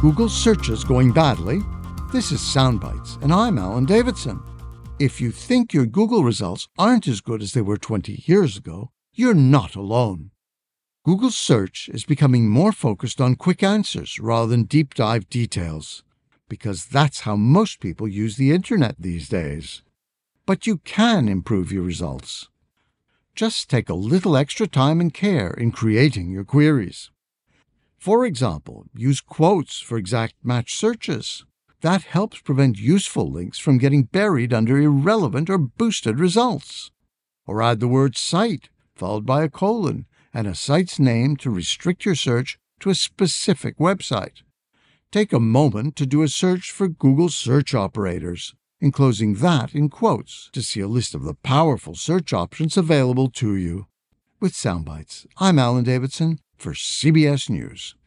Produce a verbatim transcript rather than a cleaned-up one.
Google searches going badly? This is Soundbites, and I'm Alan Davidson. If you think your Google results aren't as good as they were twenty years ago, you're not alone. Google search is becoming more focused on quick answers rather than deep dive details, because that's how most people use the internet these days. But you can improve your results. Just take a little extra time and care in creating your queries. For example, use quotes for exact match searches. That helps prevent useful links from getting buried under irrelevant or boosted results. Or add the word site, followed by a colon, and a site's name to restrict your search to a specific website. Take a moment to do a search for Google search operators, enclosing that in quotes to see a list of the powerful search options available to you. With Soundbites, I'm Alan Davidson for C B S News.